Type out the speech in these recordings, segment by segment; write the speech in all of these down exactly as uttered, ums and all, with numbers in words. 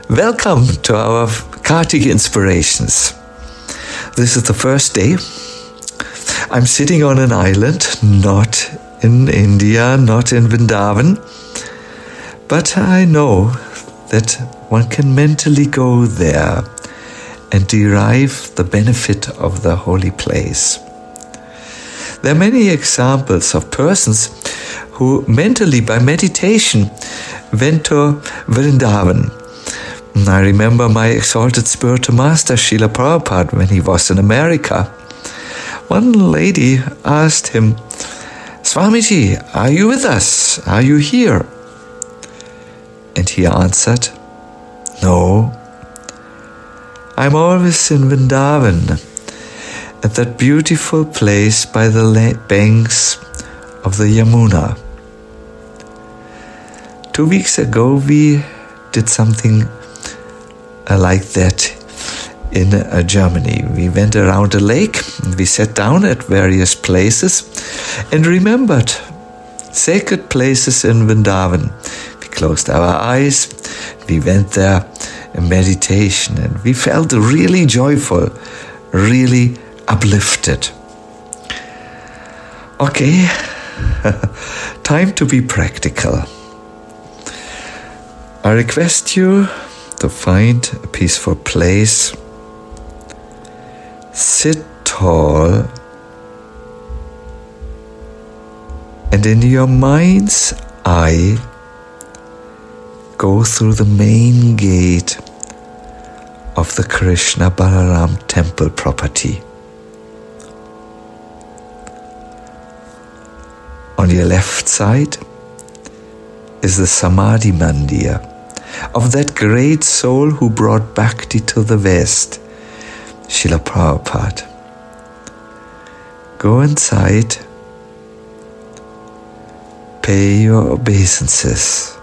Welcome to our Kartik Inspirations. This is the first day. I'm sitting on an island, not in India, not in Vrindavan, but I know that one can mentally go there and derive the benefit of the holy place. There are many examples of persons who mentally, by meditation, went to Vrindavan. I remember my exalted spiritual master, Srila Prabhupada, when he was in America. One lady asked him, "Swamiji, are you with us? Are you here?" And he answered, "No, I'm always in Vrindavan, at that beautiful place by the banks of the Yamuna." Two weeks ago, we did something uh, like that in uh, Germany. We went around a lake, and we sat down at various places and remembered sacred places in Vrindavan. We closed our eyes, we went there in meditation, and we felt really joyful, really uplifted. Okay, time to be practical. I request you to find a peaceful place. Sit tall, and in your mind's eye, go through the main gate of the Krishna Balaram temple property. On your left side is the Samadhi Mandir of that great soul who brought Bhakti to the West, Srila Prabhupada. Go inside, pay your obeisances,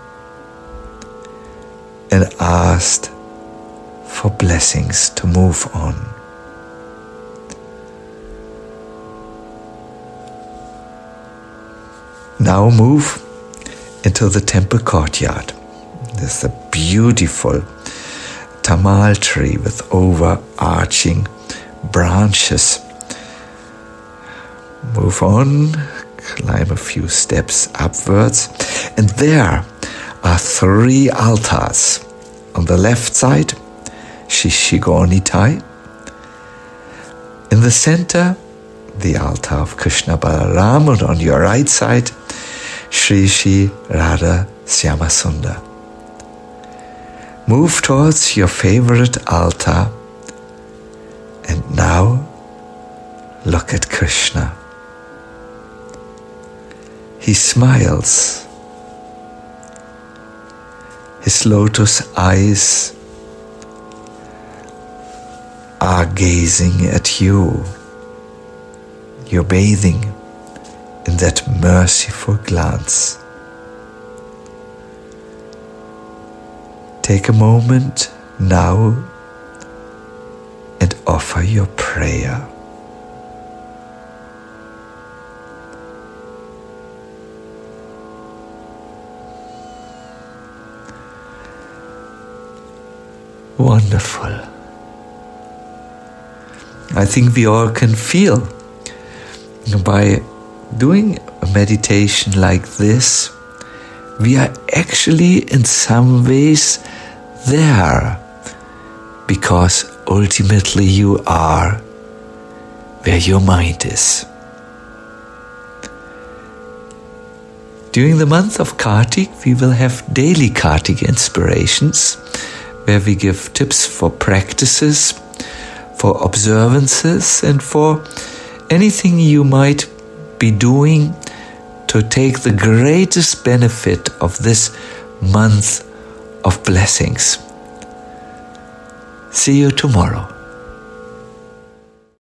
and ask for blessings to move on. Now move into the temple courtyard. There's a beautiful tamal tree with overarching branches. Move on, climb a few steps upwards, and there are three altars. On the left side, Shishigonitai. In the center, the altar of Krishna Balaram, and on your right side, Shri Shri Radha Syamasundar. Move towards your favorite altar, and now look at Krishna. He smiles. His lotus eyes are gazing at you. You're bathing in that merciful glance. Take a moment now and offer your prayer. Wonderful. I think we all can feel by doing a meditation like this, we are actually in some ways there, because ultimately you are where your mind is. During the month of Kartik, we will have daily Kartik inspirations, where we give tips for practices, for observances, and for anything you might be doing to take the greatest benefit of this month of blessings. See you tomorrow.